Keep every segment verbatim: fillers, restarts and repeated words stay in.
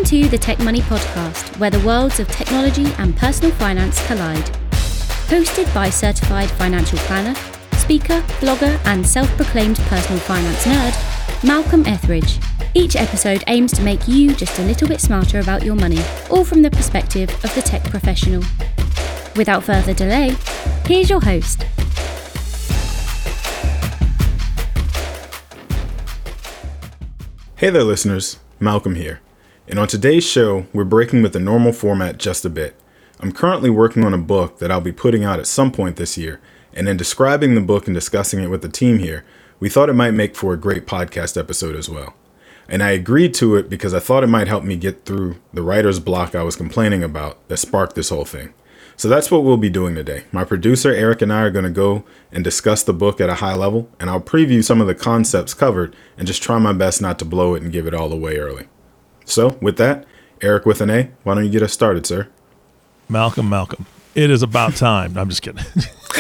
to the Tech Money Podcast, where the worlds of technology and personal finance collide. Hosted by certified financial planner, speaker, blogger, and self-proclaimed personal finance nerd, Malcolm Etheridge. Each episode aims to make you just a little bit smarter about your money, all from the perspective of the tech professional. Without further delay, here's your host. Hey there, listeners. Malcolm here. And on today's show, we're breaking with the normal format just a bit. I'm currently working on a book that I'll be putting out at some point this year, and in describing the book and discussing it with the team here, we thought it might make for a great podcast episode as well. And I agreed to it because I thought it might help me get through the writer's block I was complaining about that sparked this whole thing. So that's what we'll be doing today. My producer, Eric, and I are going to go and discuss the book at a high level, and I'll preview some of the concepts covered and just try my best not to blow it and give it all away early. So with that, Eric with an A, why don't you get us started, sir? Malcolm, Malcolm, it is about time. I'm just kidding.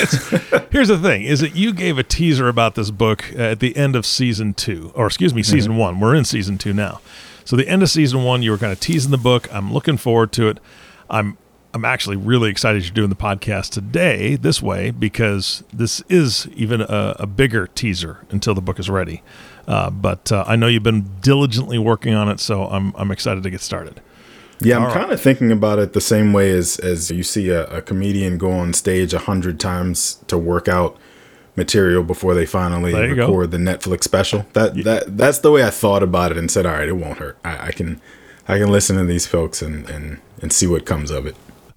Here's the thing, is that you gave a teaser about this book at the end of season two, or excuse me, season mm-hmm. one. We're in season two now. So the end of season one, you were kind of teasing the book. I'm looking forward to it. I'm I'm actually really excited you're doing the podcast today this way, because this is even a, a bigger teaser until the book is ready. Uh, but uh, I know you've been diligently working on it, so I'm I'm excited to get started. Yeah, I'm kind of thinking about it the same way as, as you see a, a comedian go on stage a hundred times to work out material before they finally record the Netflix special. That yeah. that that's the way I thought about it and said, all right, it won't hurt. I, I can I can listen to these folks and, and, and see what comes of it.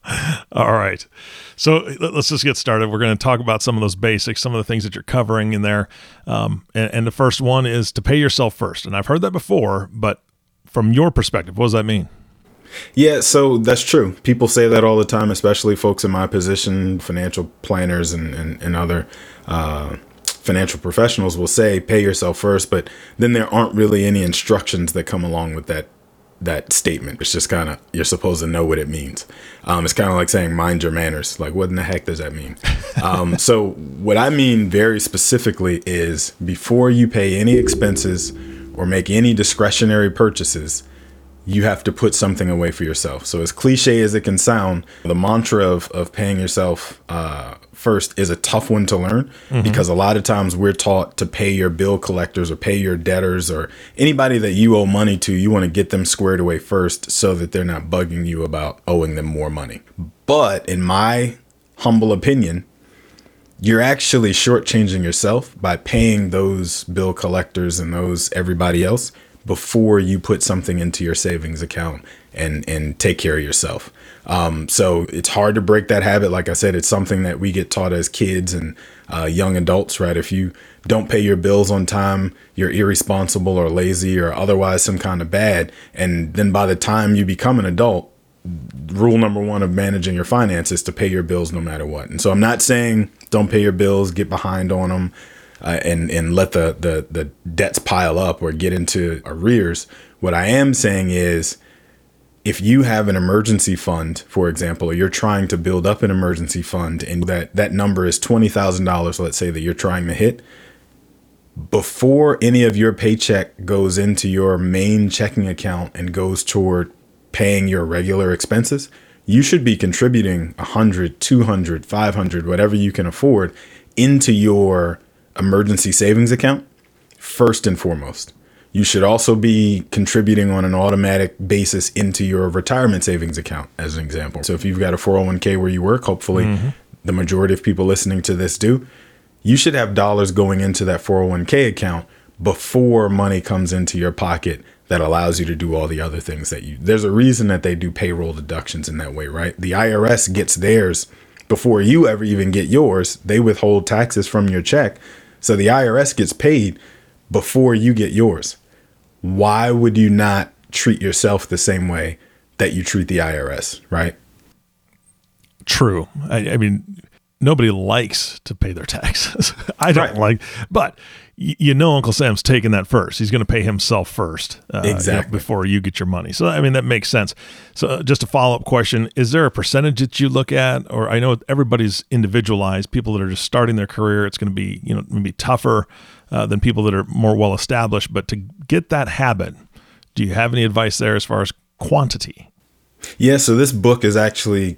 All right. So let's just get started. We're going to talk about some of those basics, some of the things that you're covering in there. Um, and, and the first one is to pay yourself first. And I've heard that before, but from your perspective, what does that mean? Yeah, so that's true. People say that all the time, especially folks in my position, financial planners and, and, and other uh, financial professionals will say, pay yourself first. But then there aren't really any instructions that come along with that that statement. It's just kind of, you're supposed to know what it means. Um, it's kind of like saying, mind your manners. Like, what in the heck does that mean? um, so what I mean very specifically is before you pay any expenses or make any discretionary purchases, you have to put something away for yourself. So as cliche as it can sound, the mantra of, of paying yourself uh, first is a tough one to learn, mm-hmm. because a lot of times we're taught to pay your bill collectors or pay your debtors or anybody that you owe money to. You want to get them squared away first so that they're not bugging you about owing them more money. But in my humble opinion, you're actually shortchanging yourself by paying those bill collectors and those everybody else before you put something into your savings account and, and take care of yourself. Um, so it's hard to break that habit. Like I said, it's something that we get taught as kids and uh, young adults, right? If you don't pay your bills on time, you're irresponsible or lazy or otherwise some kind of bad. And then by the time you become an adult, rule number one of managing your finances is to pay your bills no matter what. And so I'm not saying don't pay your bills, get behind on them, Uh, and and let the, the the debts pile up or get into arrears. What I am saying is, if you have an emergency fund, for example, or you're trying to build up an emergency fund and that, that number is twenty thousand dollars, let's say, that you're trying to hit, before any of your paycheck goes into your main checking account and goes toward paying your regular expenses, you should be contributing one hundred, two hundred, five hundred, whatever you can afford into your emergency savings account first and foremost. You should also be contributing on an automatic basis into your retirement savings account, as an example. So if you've got a four oh one k where you work, hopefully mm-hmm. the majority of people listening to this do, you should have dollars going into that four oh one k account before money comes into your pocket that allows you to do all the other things that you, there's a reason that they do payroll deductions in that way, right? The I R S gets theirs before you ever even get yours. They withhold taxes from your check. So the I R S gets paid before you get yours. Why would you not treat yourself the same way that you treat the I R S, right? True. I, I mean, nobody likes to pay their taxes. I don't right. like, but y- you know, Uncle Sam's taking that first. He's going to pay himself first, uh, exactly, you know, before you get your money. So, I mean, that makes sense. So uh, just a follow-up question, is there a percentage that you look at? Or I know everybody's individualized. People that are just starting their career, it's going to be, you know, maybe tougher uh, than people that are more well-established. But to get that habit, do you have any advice there as far as quantity. Yeah, so this book is actually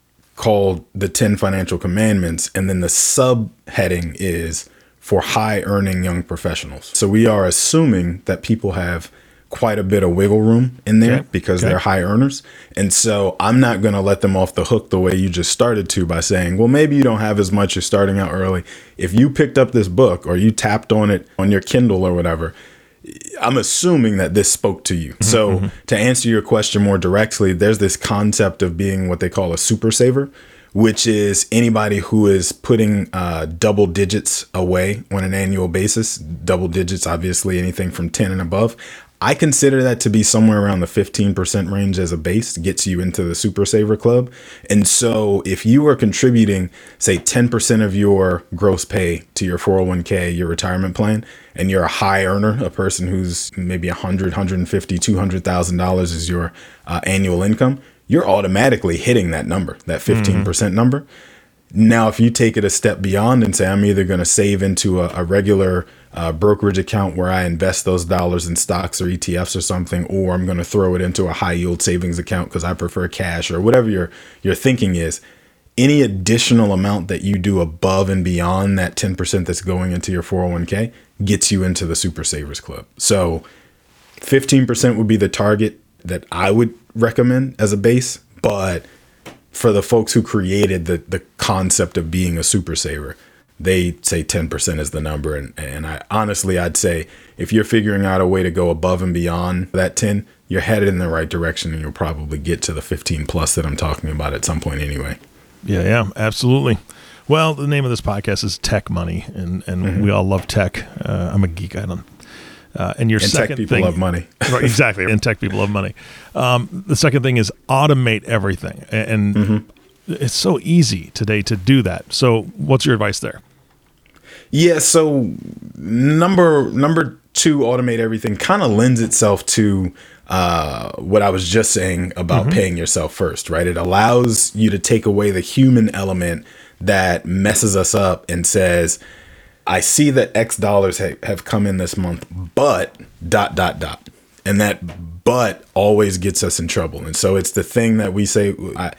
called The ten Financial Commandments, and then the subheading is for high earning young professionals. So we are assuming that people have quite a bit of wiggle room in there okay. because okay. they're high earners. And so I'm not going to let them off the hook the way you just started to by saying, well, maybe you don't have as much, you're starting out early. If you picked up this book or you tapped on it on your Kindle or whatever, I'm assuming that this spoke to you. Mm-hmm. So to answer your question more directly, there's this concept of being what they call a super saver, which is anybody who is putting uh, double digits away on an annual basis. Double digits, obviously anything from ten and above. I consider that to be somewhere around the fifteen percent range as a base, gets you into the Super Saver Club. And so if you are contributing, say, ten percent of your gross pay to your four oh one k, your retirement plan, and you're a high earner, a person who's maybe one hundred, one hundred fifty, two hundred thousand dollars is your uh, annual income, you're automatically hitting that number, that fifteen percent mm-hmm. number. Now, if you take it a step beyond and say, I'm either going to save into a, a regular uh, brokerage account where I invest those dollars in stocks or E T Fs or something, or I'm going to throw it into a high yield savings account because I prefer cash, or whatever your, your thinking is, any additional amount that you do above and beyond that ten percent that's going into your four oh one k gets you into the Super Savers Club. So fifteen percent would be the target that I would recommend as a base, but for the folks who created the the concept of being a super saver, they say ten percent is the number. And, and I honestly, I'd say if you're figuring out a way to go above and beyond that ten, you're headed in the right direction, and you'll probably get to the fifteen plus that I'm talking about at some point anyway. Yeah, yeah, absolutely. Well, the name of this podcast is Tech Money, and, and mm-hmm. we all love tech. Uh, I'm a geek. I don't. Uh, and your and second tech people thing, love money. Right, exactly. And tech people love money. Um, the second thing is automate everything. And mm-hmm. it's so easy today to do that. So what's your advice there? Yeah. So number, number two, automate everything kind of lends itself to uh, what I was just saying about mm-hmm. paying yourself first, right? It allows you to take away the human element that messes us up and says, I see that X dollars ha- have come in this month, but dot, dot, dot. And that but always gets us in trouble. And so it's the thing that we say, I,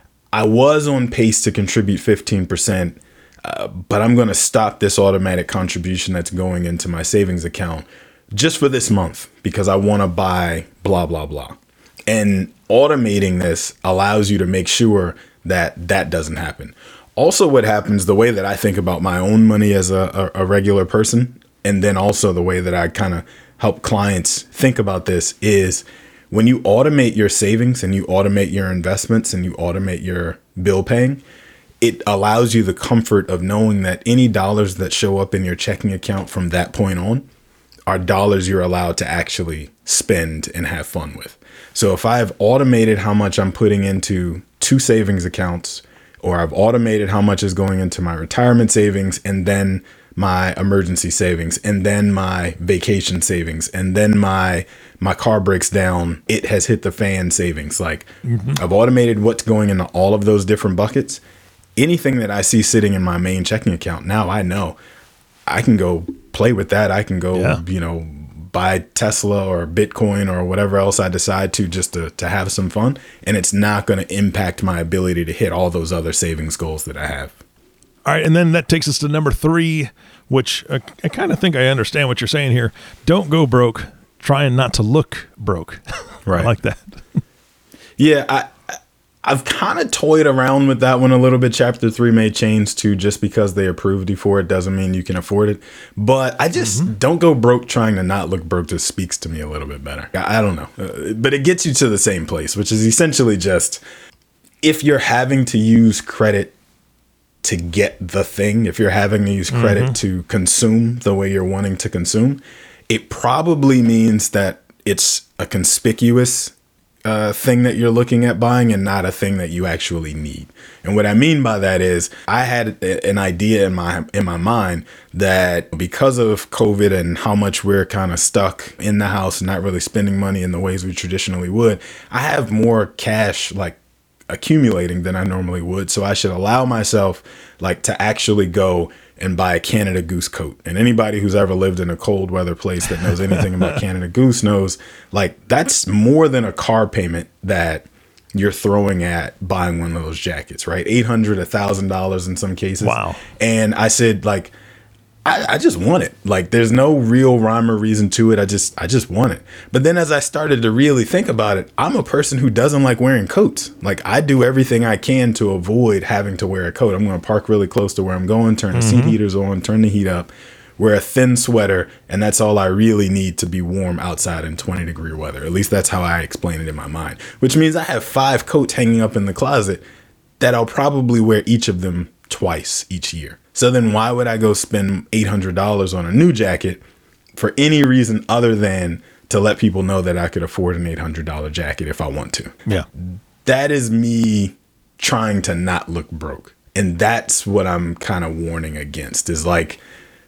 I was on pace to contribute fifteen percent, uh, but I'm going to stop this automatic contribution that's going into my savings account just for this month because I want to buy blah, blah, blah. And automating this allows you to make sure that that doesn't happen. Also, what happens, the way that I think about my own money as a, a, a regular person, and then also the way that I kind of help clients think about this is when you automate your savings and you automate your investments and you automate your bill paying, it allows you the comfort of knowing that any dollars that show up in your checking account from that point on are dollars you're allowed to actually spend and have fun with. So if I've automated how much I'm putting into two savings accounts, or I've automated how much is going into my retirement savings and then my emergency savings and then my vacation savings and then my my car breaks down, it has hit the fan savings. Like mm-hmm. I've automated what's going into all of those different buckets. Anything that I see sitting in my main checking account, now I know I can go play with that. I can go, yeah. you know, buy Tesla or Bitcoin or whatever else I decide to just to, to have some fun. And it's not going to impact my ability to hit all those other savings goals that I have. All right. And then that takes us to number three, which uh, I kind of think I understand what you're saying here. Don't go broke, trying not to look broke. Right. I like that. Yeah. I, I've kind of toyed around with that one a little bit. Chapter three may change to just because they approved you for it doesn't mean you can afford it. But I just mm-hmm. don't go broke trying to not look broke just speaks to me a little bit better. I, I don't know. Uh, but it gets you to the same place, which is essentially just if you're having to use credit to get the thing, if you're having to use credit mm-hmm. to consume the way you're wanting to consume, it probably means that it's a conspicuous Uh, thing that you're looking at buying and not a thing that you actually need. And what I mean by that is I had a, an idea in my in my mind that because of COVID and how much we're kind of stuck in the house and not really spending money in the ways we traditionally would, I have more cash like accumulating than I normally would. So I should allow myself like to actually go and buy a Canada Goose coat. And anybody who's ever lived in a cold weather place that knows anything about Canada Goose knows, like, that's more than a car payment that you're throwing at buying one of those jackets, right? eight hundred dollars, one thousand dollars in some cases. Wow. And I said, like, I, I just want it. Like, there's no real rhyme or reason to it. I just, I just want it. But then as I started to really think about it, I'm a person who doesn't like wearing coats. Like, I do everything I can to avoid having to wear a coat. I'm going to park really close to where I'm going, turn the mm-hmm. seat heaters on, turn the heat up, wear a thin sweater, and that's all I really need to be warm outside in twenty degree weather. At least that's how I explain it in my mind, which means I have five coats hanging up in the closet that I'll probably wear each of them twice each year. So then why would I go spend eight hundred dollars on a new jacket for any reason other than to let people know that I could afford an eight hundred dollars jacket if I want to? Yeah. That is me trying to not look broke. And that's what I'm kind of warning against, is like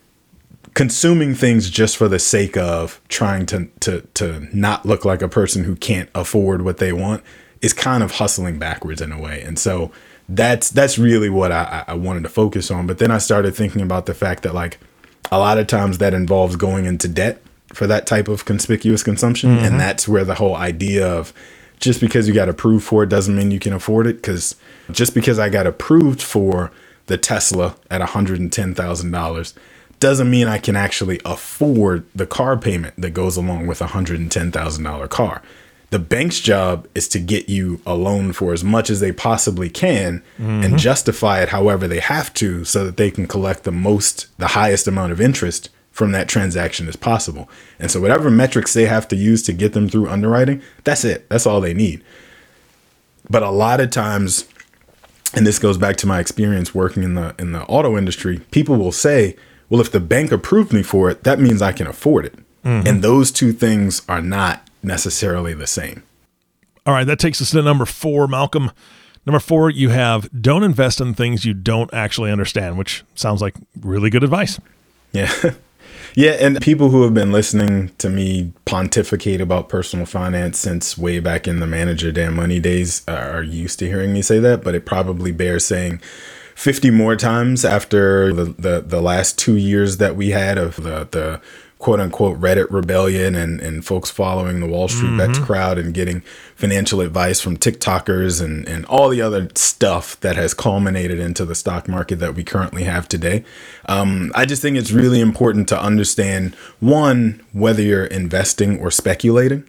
consuming things just for the sake of trying to, to, to not look like a person who can't afford what they want is kind of hustling backwards in a way. And so That's that's really what I, I wanted to focus on. But then I started thinking about the fact that, like, a lot of times that involves going into debt for that type of conspicuous consumption. Mm-hmm. And that's where the whole idea of just because you got approved for it doesn't mean you can afford it. Because just because I got approved for the Tesla at one hundred ten thousand dollars doesn't mean I can actually afford the car payment that goes along with a one hundred ten thousand dollars car. The bank's job is to get you a loan for as much as they possibly can mm-hmm. and justify it however they have to so that they can collect the most, the highest amount of interest from that transaction as possible. And so whatever metrics they have to use to get them through underwriting, that's it. That's all they need. But a lot of times, and this goes back to my experience working in the in the auto industry, people will say, well, if the bank approved me for it, that means I can afford it. Mm-hmm. And those two things are not necessarily the same. All right, that takes us to number four, Malcolm. Number four, you have don't invest in things you don't actually understand, which sounds like really good advice. Yeah. Yeah, and people who have been listening to me pontificate about personal finance since way back in the Manager Dan Money days are used to hearing me say that, but it probably bears saying fifty more times after the, the, the last two years that we had of the, the quote unquote Reddit rebellion and, and folks following the Wall Street mm-hmm. Bets crowd and getting financial advice from TikTokers and, and all the other stuff that has culminated into the stock market that we currently have today. Um, I just think it's really important to understand, one, whether you're investing or speculating,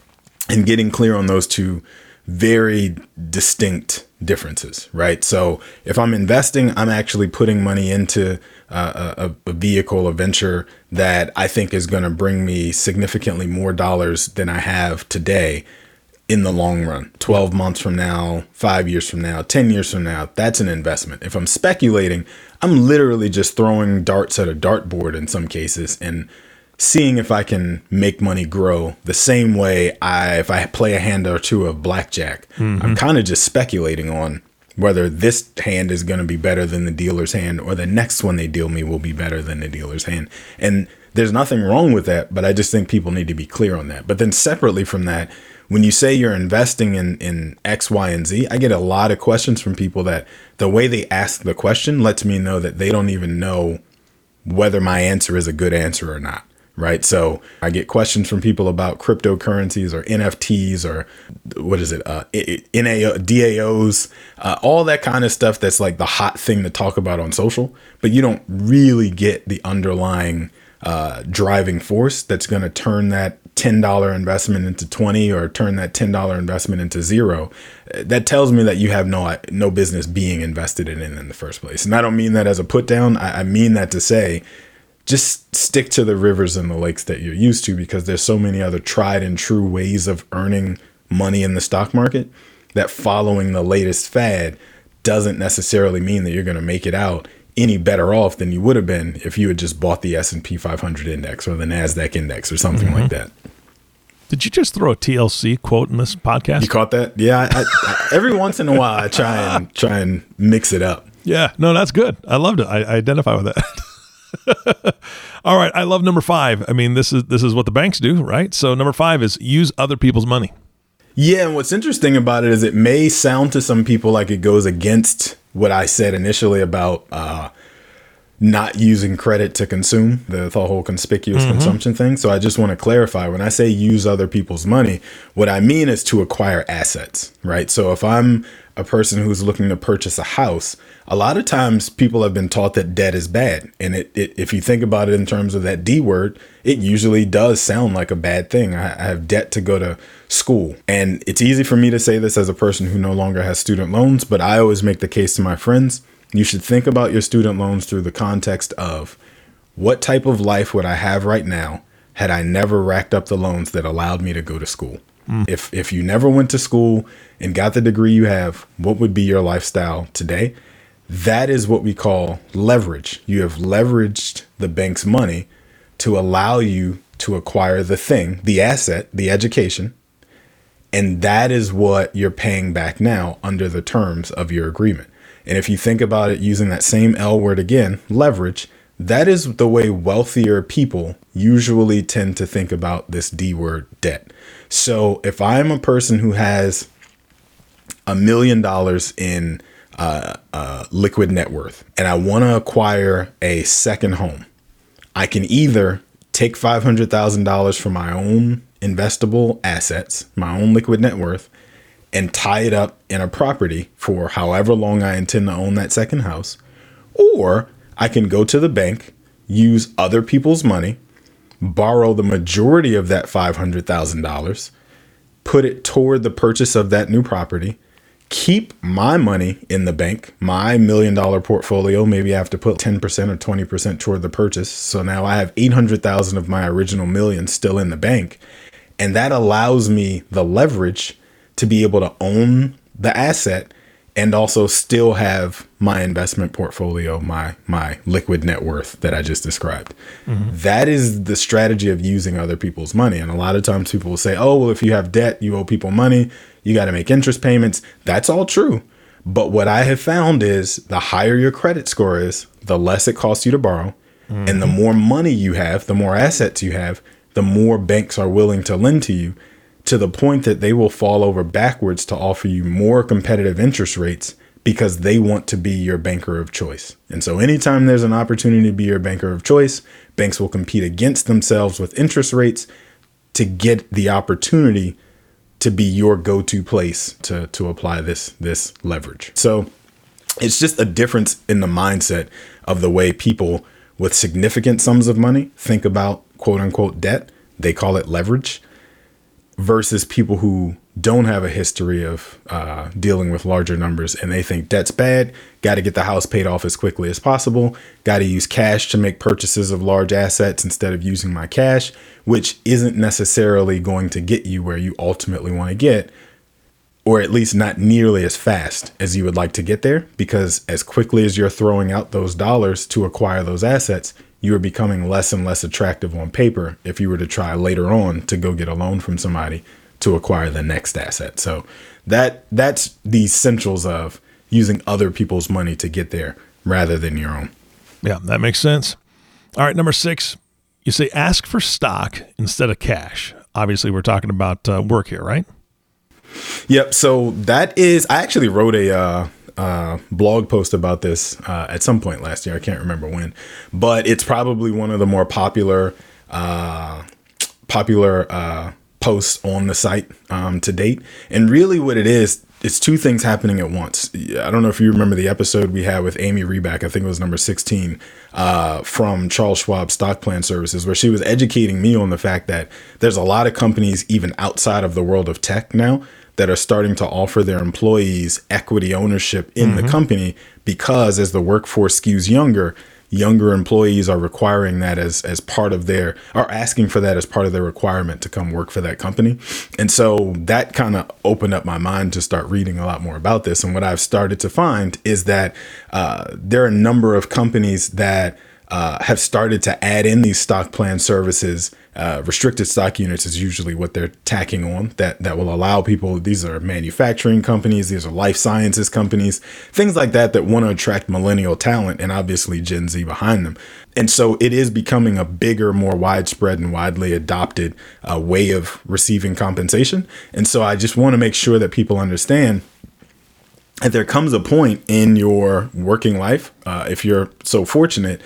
and getting clear on those two very distinct differences, right? So if I'm investing, I'm actually putting money into uh, a, a vehicle, a venture that I think is going to bring me significantly more dollars than I have today in the long run. twelve months from now, five years from now, ten years from now, that's an investment. If I'm speculating, I'm literally just throwing darts at a dartboard in some cases and seeing if I can make money grow the same way I, if I play a hand or two of blackjack, mm-hmm. I'm kind of just speculating on whether this hand is going to be better than the dealer's hand or the next one they deal me will be better than the dealer's hand. And there's nothing wrong with that, but I just think people need to be clear on that. But then separately from that, when you say you're investing in, in X, Y, and Z, I get a lot of questions from people that the way they ask the question lets me know that they don't even know whether my answer is a good answer or not. Right. So I get questions from people about cryptocurrencies or N F Ts or what is it? Uh, N A O, D A Os, uh, all that kind of stuff. That's like the hot thing to talk about on social. But you don't really get the underlying uh, driving force that's going to turn that ten dollars investment into twenty or turn that ten dollars investment into zero. That tells me that you have no no business being invested in it in the first place. And I don't mean that as a put down. I, I mean that to say, just stick to the rivers and the lakes that you're used to, because there's so many other tried and true ways of earning money in the stock market that following the latest fad doesn't necessarily mean that you're going to make it out any better off than you would have been if you had just bought the S and P five hundred index or the NASDAQ index or something mm-hmm. like that. Did you just throw a T L C quote in this podcast? You caught that? Yeah. I, I, every once in a while, I try and try and mix it up. Yeah. No, that's good. I loved it. I, I identify with that. All right. I love number five. I mean, this is this is what the banks do, right? So number five is use other people's money. Yeah. And what's interesting about it is it may sound to some people like it goes against what I said initially about uh, not using credit to consume, the, the whole conspicuous mm-hmm. consumption thing. So I just want to clarify, when I say use other people's money, what I mean is to acquire assets, right? So if I'm a person who's looking to purchase a house, a lot of times people have been taught that debt is bad. And it, it, if you think about it in terms of that D word, it usually does sound like a bad thing. I, I have debt to go to school. And it's easy for me to say this as a person who no longer has student loans, but I always make the case to my friends. You should think about your student loans through the context of, what type of life would I have right now had I never racked up the loans that allowed me to go to school? Mm. If if you never went to school and got the degree you have, what would be your lifestyle today? That is what we call leverage. You have leveraged the bank's money to allow you to acquire the thing, the asset, the education. And that is what you're paying back now under the terms of your agreement. And if you think about it using that same L word again, leverage, that is the way wealthier people usually tend to think about this D word, debt. So if I'm a person who has a million dollars in uh, uh, liquid net worth and I want to acquire a second home, I can either take five hundred thousand dollars from my own investable assets, my own liquid net worth, and tie it up in a property for however long I intend to own that second house. Or I can go to the bank, use other people's money, borrow the majority of that five hundred thousand dollars, put it toward the purchase of that new property, keep my money in the bank, my million dollar portfolio. Maybe I have to put ten percent or twenty percent toward the purchase. So now I have eight hundred thousand of my original million still in the bank. And that allows me the leverage to be able to own the asset and also still have my investment portfolio, my my liquid net worth that I just described. Mm-hmm. That is the strategy of using other people's money. And a lot of times people will say, oh, well, if you have debt, you owe people money, you got to make interest payments. That's all true. But what I have found is the higher your credit score is, the less it costs you to borrow. Mm-hmm. And the more money you have, the more assets you have, the more banks are willing to lend to you, to the point that they will fall over backwards to offer you more competitive interest rates because they want to be your banker of choice. And so anytime there's an opportunity to be your banker of choice, banks will compete against themselves with interest rates to get the opportunity to be your go-to place to, to apply this, this leverage. So it's just a difference in the mindset of the way people with significant sums of money think about quote unquote debt. They call it leverage. Versus people who don't have a history of uh, dealing with larger numbers and they think debt's bad, got to get the house paid off as quickly as possible, got to use cash to make purchases of large assets instead of using my cash, which isn't necessarily going to get you where you ultimately want to get, or at least not nearly as fast as you would like to get there, because as quickly as you're throwing out those dollars to acquire those assets, you are becoming less and less attractive on paper if you were to try later on to go get a loan from somebody to acquire the next asset. So that that's the essentials of using other people's money to get there rather than your own. Yeah, that makes sense. All right, number six, you say ask for stock instead of cash. Obviously, we're talking about uh, work here, right? Yep. So that is, I actually wrote a uh, uh, blog post about this uh, at some point last year. I can't remember when, but it's probably one of the more popular, uh, popular uh, posts on the site um, to date. And really what it is, it's two things happening at once. I don't know if you remember the episode we had with Amy Reback, I think it was number sixteen, uh, from Charles Schwab Stock Plan Services, where she was educating me on the fact that there's a lot of companies even outside of the world of tech now that are starting to offer their employees equity ownership in mm-hmm. the company, because as the workforce skews younger, younger employees are requiring that as as part of their, are asking for that as part of their requirement to come work for that company. And so that kind of opened up my mind to start reading a lot more about this. And what I've started to find is that uh, there are a number of companies that Uh, have started to add in these stock plan services. Uh, restricted stock units is usually what they're tacking on that, that will allow people, these are manufacturing companies, these are life sciences companies, things like that, that want to attract millennial talent and obviously Gen Z behind them. And so it is becoming a bigger, more widespread and widely adopted uh, way of receiving compensation. And so I just want to make sure that people understand that there comes a point in your working life, uh, if you're so fortunate,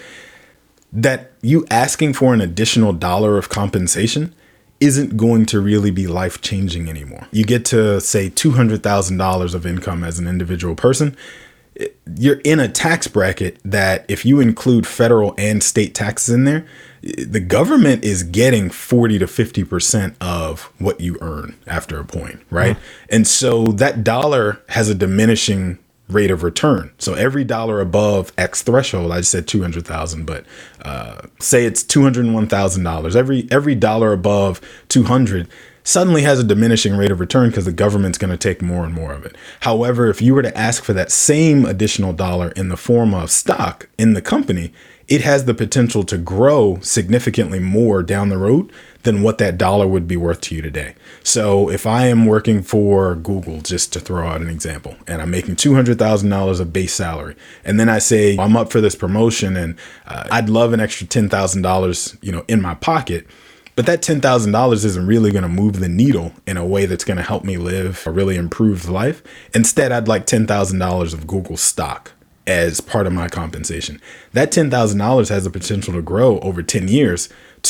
that you asking for an additional dollar of compensation isn't going to really be life-changing anymore. You get to, say, two hundred thousand dollars of income as an individual person. You're in a tax bracket that if you include federal and state taxes in there, the government is getting forty to fifty percent of what you earn after a point, right? Mm-hmm. And so that dollar has a diminishing rate of return. So every dollar above X threshold, I just said two hundred thousand, but uh, say it's two hundred one thousand dollars. Every every dollar above two hundred suddenly has a diminishing rate of return because the government's going to take more and more of it. However, if you were to ask for that same additional dollar in the form of stock in the company, it has the potential to grow significantly more down the road than what that dollar would be worth to you today. So if I am working for Google, just to throw out an example, and I'm making two hundred thousand dollars of base salary, and then I say I'm up for this promotion and uh, I'd love an extra ten thousand dollars, you know, in my pocket. But that ten thousand dollars isn't really going to move the needle in a way that's going to help me live a really improved life. Instead, I'd like ten thousand dollars of Google stock as part of my compensation. That ten thousand dollars has the potential to grow over ten years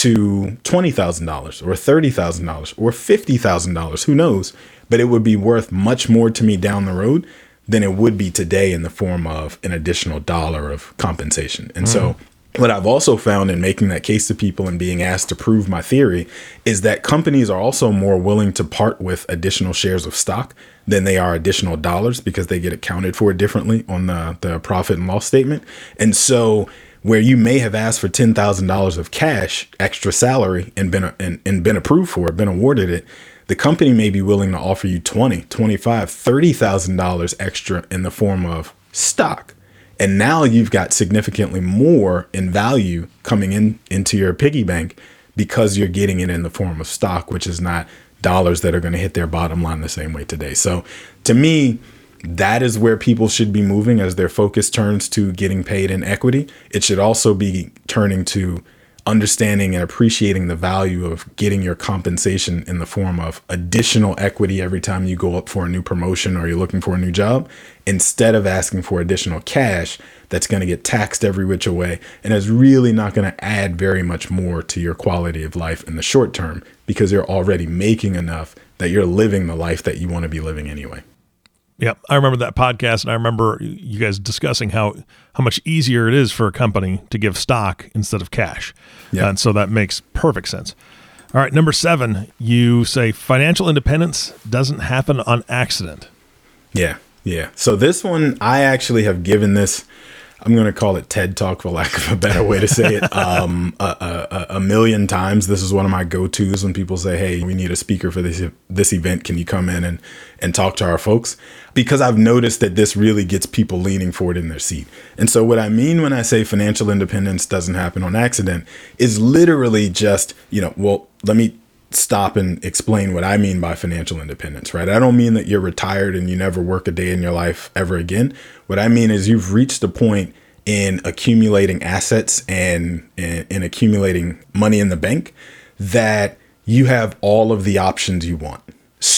to twenty thousand dollars or thirty thousand dollars or fifty thousand dollars. Who knows? But it would be worth much more to me down the road than it would be today in the form of an additional dollar of compensation. And mm. so what I've also found in making that case to people and being asked to prove my theory is that companies are also more willing to part with additional shares of stock than they are additional dollars because they get accounted for differently on the, the profit and loss statement. And so where you may have asked for ten thousand dollars of cash, extra salary, and been and, and been approved for it, been awarded it, the company may be willing to offer you twenty, twenty-five, thirty thousand dollars extra in the form of stock. And now you've got significantly more in value coming in into your piggy bank because you're getting it in the form of stock, which is not dollars that are going to hit their bottom line the same way today. So to me, that is where people should be moving as their focus turns to getting paid in equity. It should also be turning to understanding and appreciating the value of getting your compensation in the form of additional equity every time you go up for a new promotion or you're looking for a new job, instead of asking for additional cash that's going to get taxed every which way and is really not going to add very much more to your quality of life in the short term because you're already making enough that you're living the life that you want to be living anyway. Yeah, I remember that podcast, and I remember you guys discussing how, how much easier it is for a company to give stock instead of cash. Yeah. And so that makes perfect sense. All right, number seven, you say financial independence doesn't happen on accident. Yeah, yeah. So this one, I actually have given this, I'm going to call it TED Talk for lack of a better way to say it, um, a, a, a million times. This is one of my go-tos when people say, hey, we need a speaker for this this event. Can you come in and, and talk to our folks? Because I've noticed that this really gets people leaning forward in their seat. And so what I mean when I say financial independence doesn't happen on accident is literally just, you know, well, let me stop and explain what I mean by financial independence, right? I don't mean that you're retired and you never work a day in your life ever again. What I mean is you've reached a point in accumulating assets and in, in accumulating money in the bank that you have all of the options you want.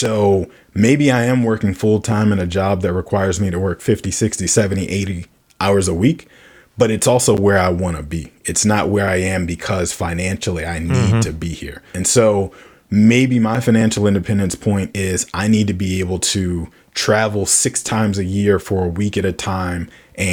So maybe I am working full time in a job that requires me to work fifty, sixty, seventy, eighty hours a week, but it's also where I want to be. It's not where I am because financially I need mm-hmm. to be here. And so maybe my financial independence point is I need to be able to travel six times a year for a week at a time,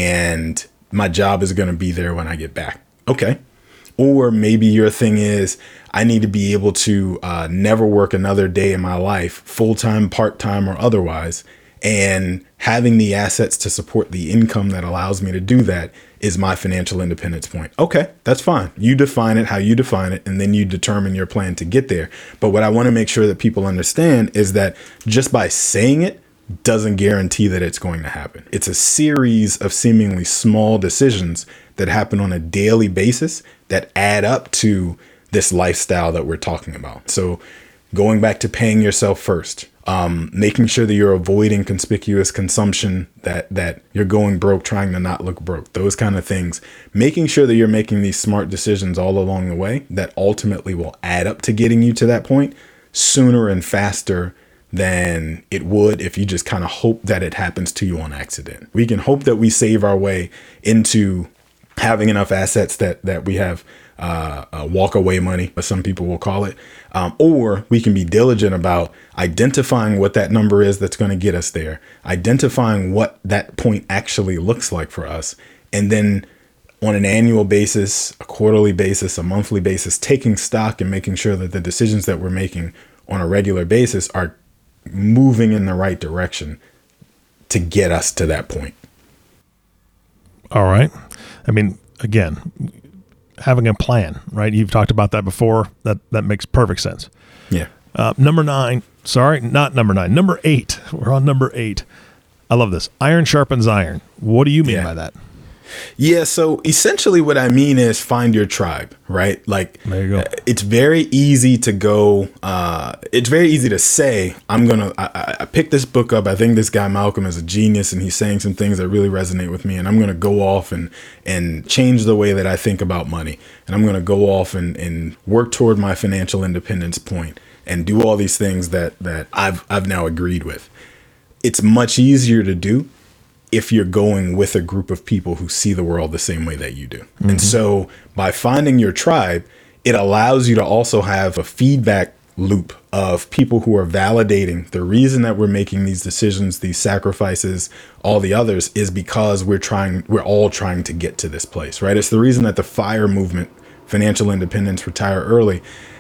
and my job is going to be there when I get back. Okay. Or maybe your thing is I need to be able to uh, never work another day in my life, full-time, part-time, or otherwise. And having the assets to support the income that allows me to do that is my financial independence point. Okay, that's fine. You define it how you define it, and then you determine your plan to get there. But what I want to make sure that people understand is that just by saying it doesn't guarantee that it's going to happen. It's a series of seemingly small decisions that happen on a daily basis that add up to this lifestyle that we're talking about. So going back to paying yourself first, um, making sure that you're avoiding conspicuous consumption, that that you're going broke, trying to not look broke, those kind of things, making sure that you're making these smart decisions all along the way that ultimately will add up to getting you to that point sooner and faster than it would if you just kind of hope that it happens to you on accident. We can hope that we save our way into having enough assets that that we have uh, uh, walk away money, as some people will call it, um, or we can be diligent about identifying what that number is that's going to get us there, identifying what that point actually looks like for us, and then on an annual basis, a quarterly basis, a monthly basis, taking stock and making sure that the decisions that we're making on a regular basis are moving in the right direction to get us to that point. All right. I mean, again, having a plan, right? You've talked about that before. That that makes perfect sense. Yeah. Uh, number nine. Sorry, not number nine. Number eight. We're on number eight. I love this. Iron sharpens iron. What do you mean yeah. by that? Yeah, so essentially what I mean is find your tribe, right? Like, there you go. It's very easy to go, uh, it's very easy to say, I'm going to, I picked this book up. I think this guy Malcolm is a genius and he's saying some things that really resonate with me. And I'm going to go off and, and change the way that I think about money. And I'm going to go off and, and work toward my financial independence point and do all these things that, that I've, I've now agreed with. It's much easier to do if you're going with a group of people who see the world the same way that you do. Mm-hmm. And so by finding your tribe, it allows you to also have a feedback loop of people who are validating the reason that we're making these decisions, these sacrifices, all the others is because we're trying, we're all trying to get to this place, right? It's the reason that the FIRE movement, financial independence, retire early,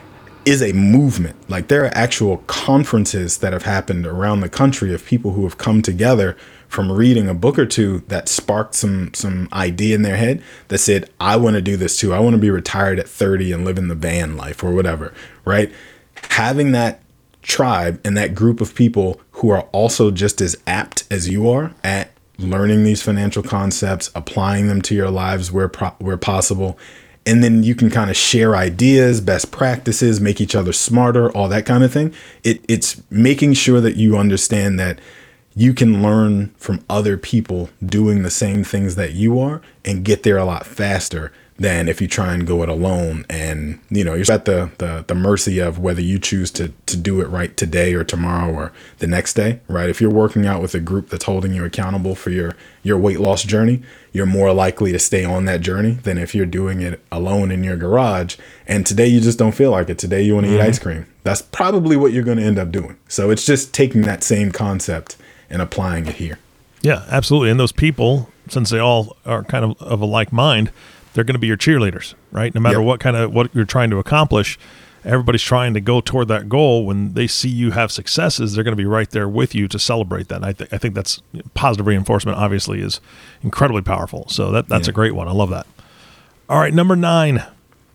is a movement. Like there are actual conferences that have happened around the country of people who have come together from reading a book or two that sparked some some idea in their head that said, I want to do this too. I want to be retired at thirty and live in the van life or whatever, right? Having that tribe and that group of people who are also just as apt as you are at learning these financial concepts, applying them to your lives where pro- where possible, and then you can kind of share ideas, best practices, make each other smarter, all that kind of thing. It, it's making sure that you understand that you can learn from other people doing the same things that you are and get there a lot faster than if you try and go it alone. And, you know, you're at the, the, the mercy of whether you choose to, to do it right today or tomorrow or the next day, right? If you're working out with a group that's holding you accountable for your, your weight loss journey, you're more likely to stay on that journey than if you're doing it alone in your garage. And today you just don't feel like it. Today you want to mm-hmm. eat ice cream. That's probably what you're going to end up doing. So it's just taking that same concept and applying it here. Yeah, absolutely. And those people, since they all are kind of of a like mind, they're going to be your cheerleaders, right? No matter yep. what kind of what you're trying to accomplish, everybody's trying to go toward that goal. When they see you have successes, they're going to be right there with you to celebrate that. And I, th- I think that's positive reinforcement, obviously, is incredibly powerful. So that that's yeah. a great one. I love that. All right, number nine.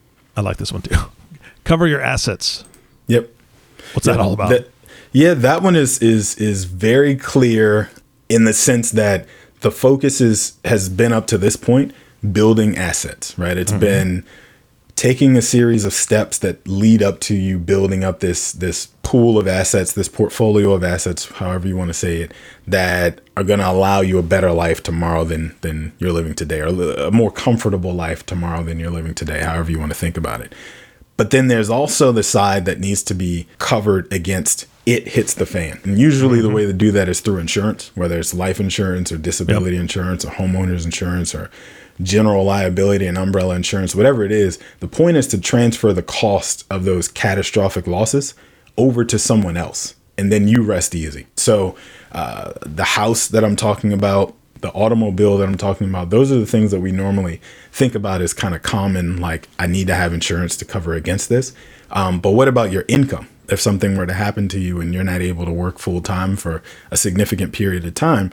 I like this one too. Cover your assets. Yep. What's that yeah, all about? That, yeah, that one is is is very clear in the sense that the focus is has been up to this point building assets, right? It's mm-hmm. been taking a series of steps that lead up to you building up this this pool of assets, this portfolio of assets, however you want to say it, that are going to allow you a better life tomorrow than than you're living today, or a more comfortable life tomorrow than you're living today, however you want to think about it. But then there's also the side that needs to be covered against it hits the fan. And usually mm-hmm. the way to do that is through insurance, whether it's life insurance or disability yep. insurance or homeowners insurance or general liability and umbrella insurance, whatever it is. The point is to transfer the cost of those catastrophic losses over to someone else, and then you rest easy. So uh, the house that I'm talking about, the automobile that I'm talking about, those are the things that we normally think about as kind of common, like I need to have insurance to cover against this. Um, but what about your income? If something were to happen to you and you're not able to work full time for a significant period of time,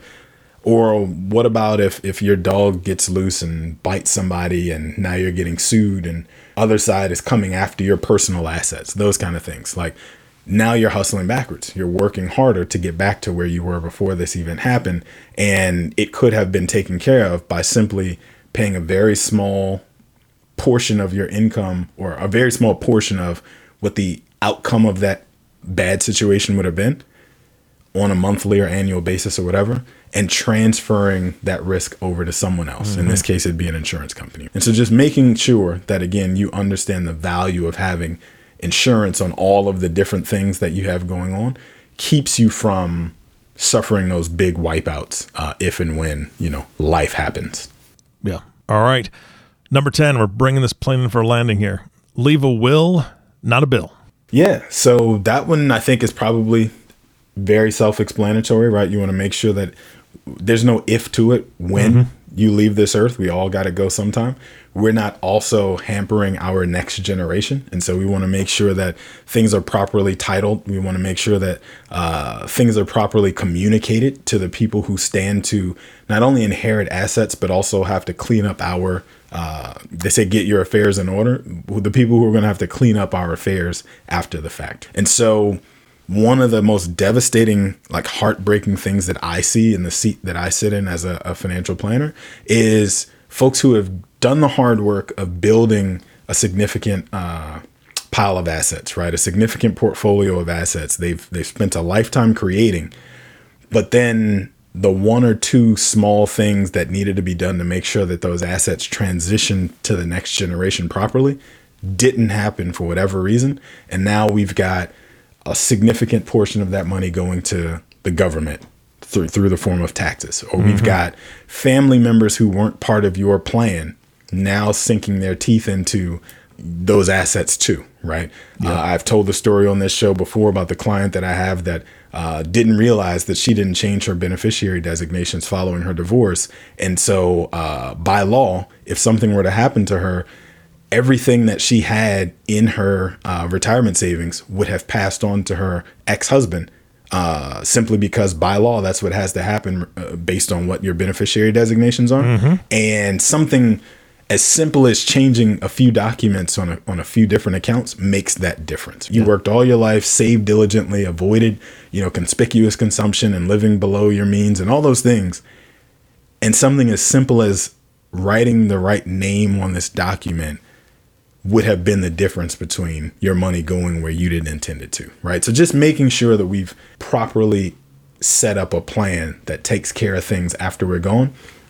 or what about if, if your dog gets loose and bites somebody and now you're getting sued and other side is coming after your personal assets, those kind of things. Like now you're hustling backwards. You're working harder to get back to where you were before this even happened. And it could have been taken care of by simply paying a very small portion of your income, or a very small portion of what the outcome of that bad situation would have been on a monthly or annual basis or whatever, and transferring that risk over to someone else. Mm-hmm. In this case, it'd be an insurance company. And so just making sure that, again, you understand the value of having insurance on all of the different things that you have going on keeps you from suffering those big wipeouts uh, if and when, you know, life happens. Yeah. All right. Number ten, we're bringing this plane in for a landing here. Leave a will, not a bill. Yeah. So that one I think is probably very self-explanatory, right? You want to make sure that there's no if to it when mm-hmm. you leave this earth. We all got to go sometime. We're not also hampering our next generation. And so we want to make sure that things are properly titled. We want to make sure that uh, things are properly communicated to the people who stand to not only inherit assets, but also have to clean up our, uh, they say, get your affairs in order. The people who are going to have to clean up our affairs after the fact. And so one of the most devastating, like heartbreaking things that I see in the seat that I sit in as a, a financial planner is folks who have done the hard work of building a significant uh, pile of assets, right? A significant portfolio of assets. They've they've spent a lifetime creating, but then the one or two small things that needed to be done to make sure that those assets transition to the next generation properly didn't happen for whatever reason. And now we've got a significant portion of that money going to the government through through the form of taxes. Or we've mm-hmm. got family members who weren't part of your plan now sinking their teeth into those assets too, right? Yeah. Uh, I've told the story on this show before about the client that I have that uh, didn't realize that she didn't change her beneficiary designations following her divorce. And so uh, by law, if something were to happen to her, everything that she had in her uh, retirement savings would have passed on to her ex-husband, uh, simply because by law, that's what has to happen uh, based on what your beneficiary designations are. Mm-hmm. And something as simple as changing a few documents on a, on a few different accounts makes that difference. You yeah. worked all your life, saved diligently, avoided, you know, conspicuous consumption and living below your means and all those things. And something as simple as writing the right name on this document would have been the difference between your money going where you didn't intend it to, right? So just making sure that we've properly set up a plan that takes care of things after we're gone.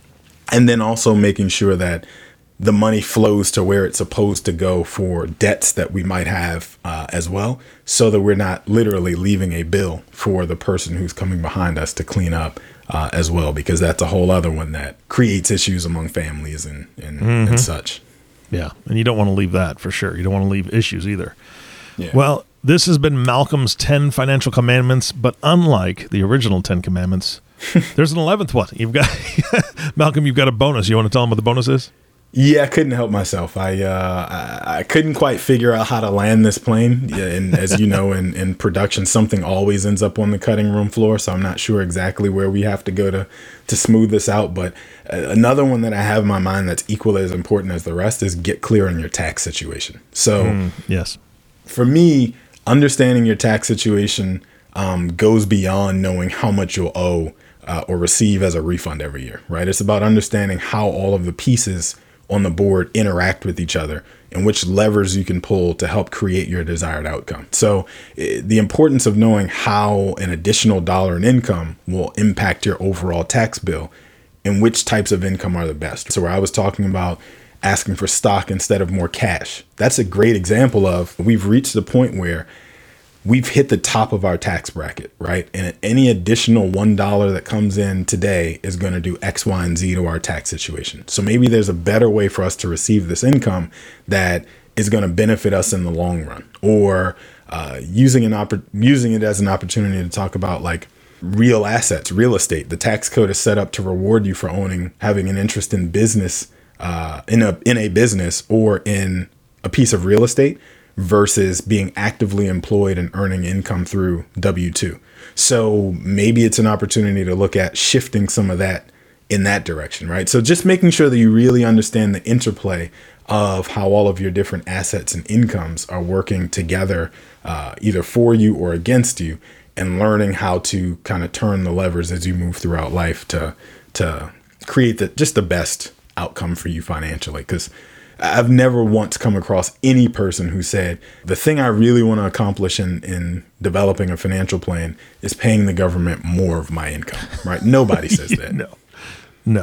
And then also making sure that the money flows to where it's supposed to go for debts that we might have uh, as well, so that we're not literally leaving a bill for the person who's coming behind us to clean up uh, as well, because that's a whole other one that creates issues among families and, and, mm-hmm. and such. Yeah, and you don't want to leave that for sure. You don't want to leave issues either. Yeah. Well, this has been Malcolm's ten Financial Commandments, but unlike the original ten Commandments, there's an eleventh one. You've got Malcolm, you've got a bonus. You want to tell them what the bonus is? Yeah, I couldn't help myself. I, uh, I I couldn't quite figure out how to land this plane. Yeah, and as you know, in, in production, something always ends up on the cutting room floor. So I'm not sure exactly where we have to go to, to smooth this out. But uh, another one that I have in my mind that's equally as important as the rest is get clear on your tax situation. So mm, yes, for me, understanding your tax situation um, goes beyond knowing how much you'll owe uh, or receive as a refund every year, right? It's about understanding how all of the pieces on the board interact with each other and which levers you can pull to help create your desired outcome. So uh, the importance of knowing how an additional dollar in income will impact your overall tax bill and which types of income are the best. So where I was talking about asking for stock instead of more cash, that's a great example of we've reached the point where we've hit the top of our tax bracket, right? And any additional one dollar that comes in today is going to do X, Y, and Z to our tax situation. So maybe there's a better way for us to receive this income that is going to benefit us in the long run, or uh, using an oppor- using it as an opportunity to talk about like real assets, real estate. The tax code is set up to reward you for owning, having an interest in business, uh, in a in a business or in a piece of real estate, versus being actively employed and earning income through W two. So maybe it's an opportunity to look at shifting some of that in that direction, right? So just making sure that you really understand the interplay of how all of your different assets and incomes are working together, uh, either for you or against you, and learning how to kind of turn the levers as you move throughout life to to create the, just the best outcome for you financially. Because I've never once come across any person who said, the thing I really want to accomplish in, in developing a financial plan is paying the government more of my income, right? Nobody says that. No, no.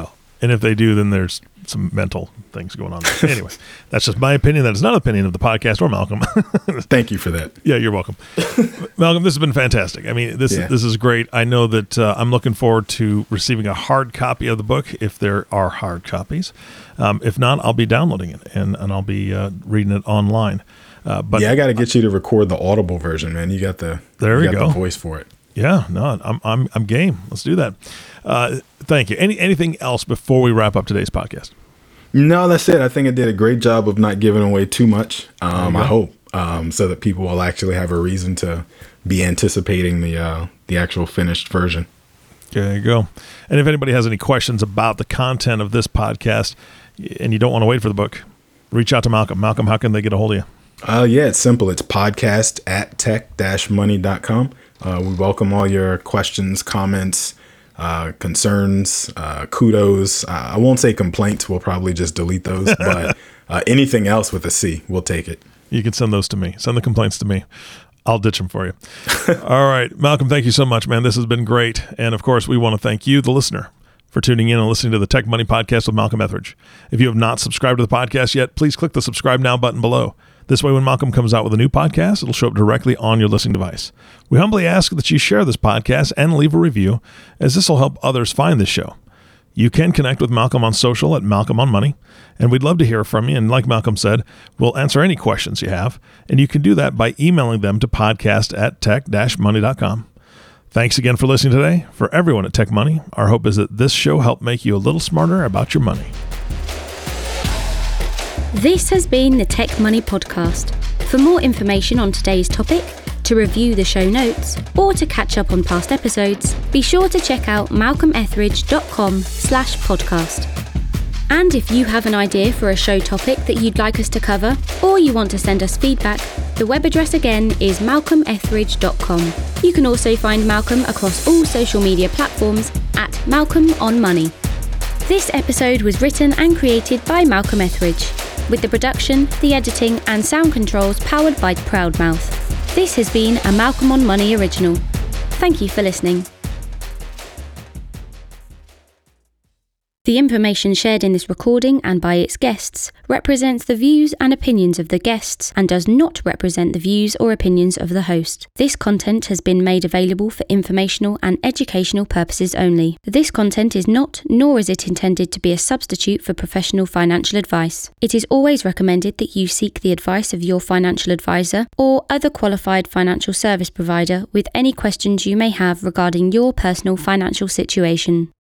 And if they do, then there's some mental things going on there. Anyway, that's just my opinion. That is not an opinion of the podcast or Malcolm. Thank you for that. Yeah, you're welcome. Malcolm, this has been fantastic. I mean, this, Yeah. this is great. I know that uh, I'm looking forward to receiving a hard copy of the book, if there are hard copies. Um, if not, I'll be downloading it, and, and I'll be uh, reading it online. Uh, but yeah, I got to get you to record the Audible version, man. You got the There you we got go. the voice for it. Yeah, no, I'm I'm I'm game. Let's do that. Uh, thank you. Any anything else before we wrap up today's podcast? No, that's it. I think I did a great job of not giving away too much. Um, you I go. hope um, so that people will actually have a reason to be anticipating the uh, the actual finished version. There you go. And if anybody has any questions about the content of this podcast, and you don't want to wait for the book, reach out to Malcolm. Malcolm, how can they get a hold of you? Uh, yeah, it's simple. It's podcast at tech dash money dot com. Uh, we welcome all your questions, comments, uh, concerns, uh, kudos. Uh, I won't say complaints. We'll probably just delete those. But uh, anything else with a C, we'll take it. You can send those to me. Send the complaints to me. I'll ditch them for you. All right. Malcolm, thank you so much, man. This has been great. And of course, we want to thank you, the listener, for tuning in and listening to the Tech Money Podcast with Malcolm Etheridge. If you have not subscribed to the podcast yet, please click the subscribe now button below. This way, when Malcolm comes out with a new podcast, it'll show up directly on your listening device. We humbly ask that you share this podcast and leave a review, as this will help others find this show. You can connect with Malcolm on social at Malcolm on Money, and we'd love to hear from you. And like Malcolm said, we'll answer any questions you have, and you can do that by emailing them to podcast at tech dash money dot com. Thanks again for listening today. For everyone at Tech Money, our hope is that this show helped make you a little smarter about your money. This has been the Tech Money Podcast. For more information on today's topic, to review the show notes, or to catch up on past episodes, be sure to check out malcolmetheridge.com slash podcast. And if you have an idea for a show topic that you'd like us to cover, or you want to send us feedback, the web address again is malcolm etheridge dot com. You can also find Malcolm across all social media platforms at Malcolm on Money. This episode was written and created by Malcolm Etheridge, with the production, the editing and sound controls powered by Proudmouth. This has been a Malcolm on Money original. Thank you for listening. The information shared in this recording and by its guests represents the views and opinions of the guests and does not represent the views or opinions of the host. This content has been made available for informational and educational purposes only. This content is not, nor is it intended to be a substitute for professional financial advice. It is always recommended that you seek the advice of your financial advisor or other qualified financial service provider with any questions you may have regarding your personal financial situation.